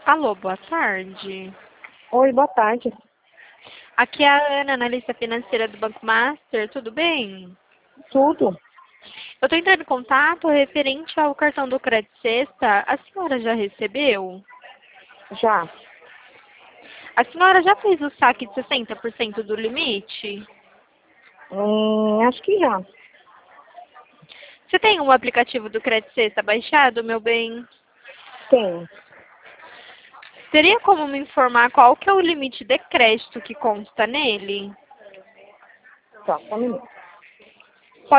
Alô, boa tarde. Oi, boa tarde. Aqui é a Ana, analista financeira do Banco Master. Tudo bem? Tudo? Eu estou entrando em contato referente ao cartão do Crédito Sexta. A senhora já recebeu? Já. A senhora já fez o saque de 60% do limite? Acho que já. Você tem um aplicativo do Crédito Sexta baixado, meu bem? Tem. Teria como me informar qual que é o limite de crédito que consta nele? Só um minuto.